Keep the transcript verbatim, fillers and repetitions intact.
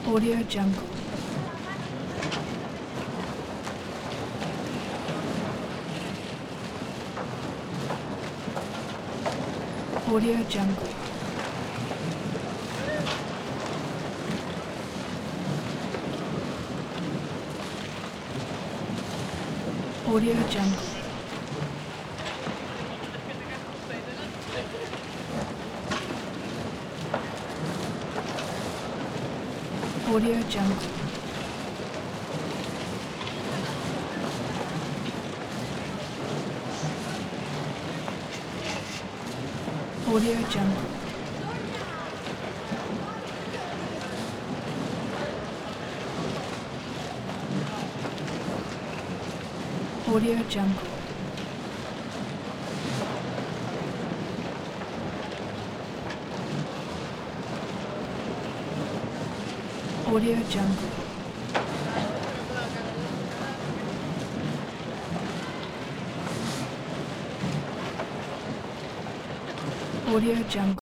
Audio Jungle. Audio Jungle. Audio Jungle. Audio Jungle. Audio Jungle. Audio Jungle. Audio Jungle. Audio Jungle.